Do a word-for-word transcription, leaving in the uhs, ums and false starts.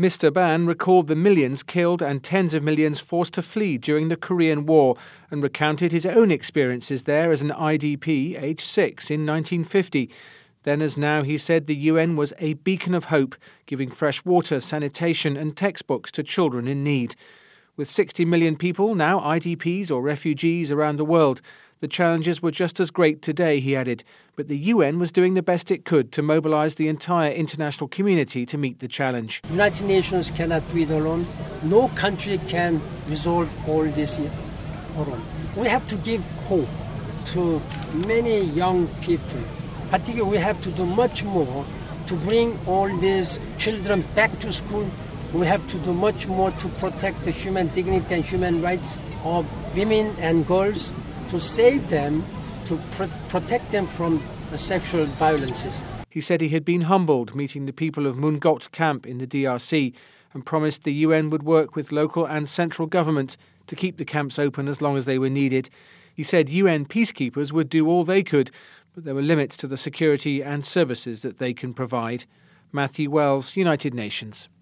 Mister Ban recalled the millions killed and tens of millions forced to flee during the Korean War and recounted his own experiences there as an I D P aged six in nineteen fifty. Then as now, he said the U N was a beacon of hope, giving fresh water, sanitation and textbooks to children in need. With sixty million people now I D Ps or refugees around the world, the challenges were just as great today, he added, but the U N was doing the best it could to mobilise the entire international community to meet the challenge. United Nations cannot do it alone. No country can resolve all this alone. We have to give hope to many young people. Particularly, we have to do much more to bring all these children back to school. We have to do much more to protect the human dignity and human rights of women and girls, to save them, to pr- protect them from uh, sexual violences. He said he had been humbled meeting the people of Mungot camp in the D R C and promised the U N would work with local and central government to keep the camps open as long as they were needed. He said U N peacekeepers would do all they could, but there were limits to the security and services that they can provide. Matthew Wells, United Nations.